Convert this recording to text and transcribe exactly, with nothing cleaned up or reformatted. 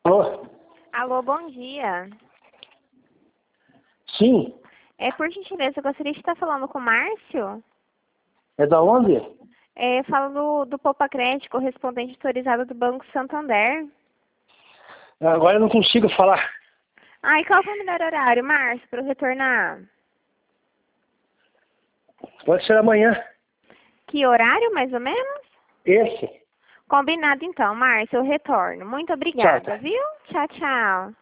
Alô? Alô, bom dia. Sim. É, por gentileza, eu gostaria de estar falando com o Márcio. É da onde? É, falo do, do Poupa Crédito, correspondente autorizado do Banco Santander. Agora eu não consigo falar. Ah, e qual foi o melhor horário, Márcio, para eu retornar? Pode ser amanhã. Que horário, mais ou menos? Esse. Combinado então, Márcio, eu retorno. Muito Tchau, obrigada, tá. viu? Tchau, tchau.